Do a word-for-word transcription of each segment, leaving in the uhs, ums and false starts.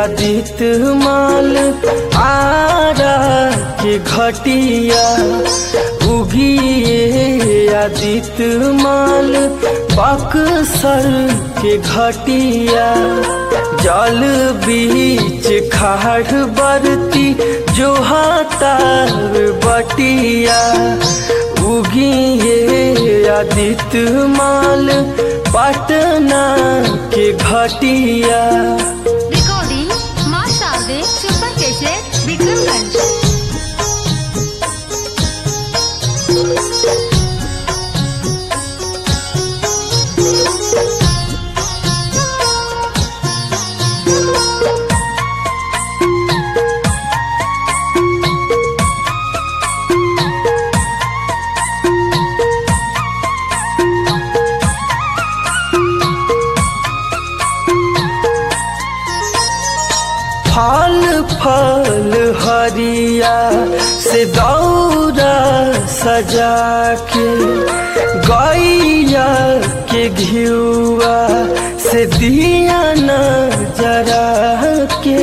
आदित्य माल आरा के घटिया उगिए आदित्य माल बक्सर के घटिया जल बीच खाड़ बरती जो हाथार बटिया उगिए आदित्य माल पटना के घटिया। रिकॉर्डिंग मां शारदे सुपर कैसेट विक्रमगंज। फल फल हरिया से दौरा सजा के गैया के घिउआ से दिया न जरा के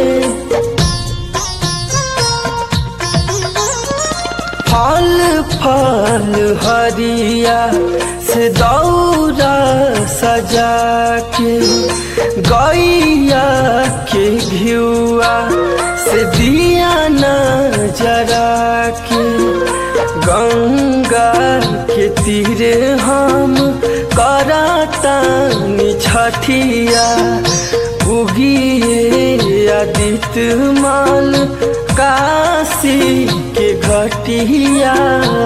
फल फल हरिया से दौरा सजा के गैया के घिउआ से दिया न जरा के गंगा के तीरे हम करातानी छठिया उगिए आदित्य माल काशी के घटिया।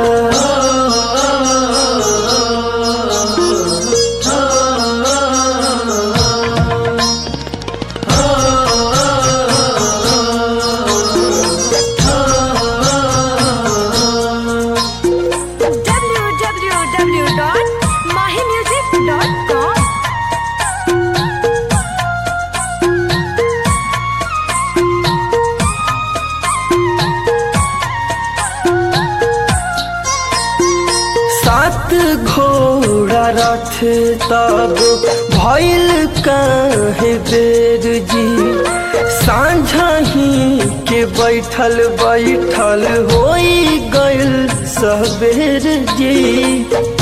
सात घोड़ा रथ तब भइल काहे देर जी सांझही के बैठल बैठल होई गइल सबेर जी।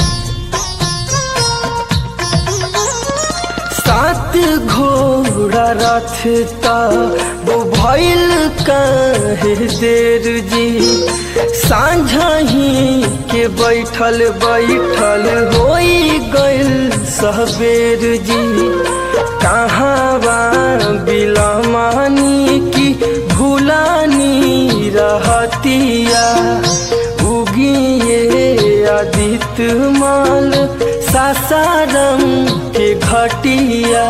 सात घोड़ा रथ तब भइल काहे देर जी सांझही के बैठल बैठल होई गइल सबेर जी। कहाँ बा बिलमानी की भूलानी रहतिया उगिए आदित्य माल सासाराम के घटिया।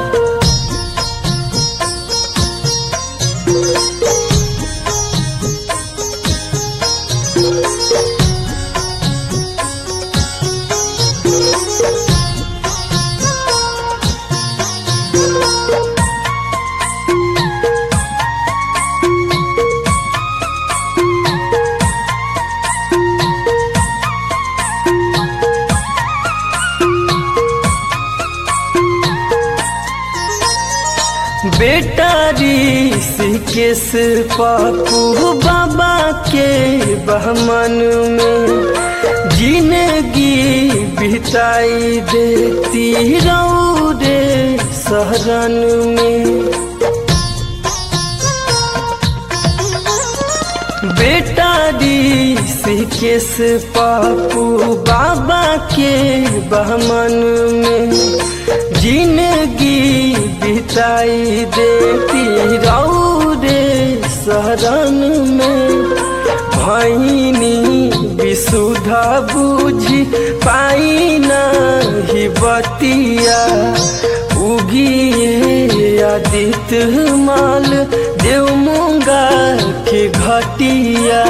बेटा ऋषिकेश पप्पू बाबा के बहमन में जिंदगी बिताई देती रौरे शहरन में। बेटा ऋषिकेश पप्पू बाबा के बहमन में जिंदगी बिताई देती रौरे शहरन में। भैनी विशुद्धा बुझी पाई नहीं बतिया उगिए आदित्य माल देवमुंगा के घटिया।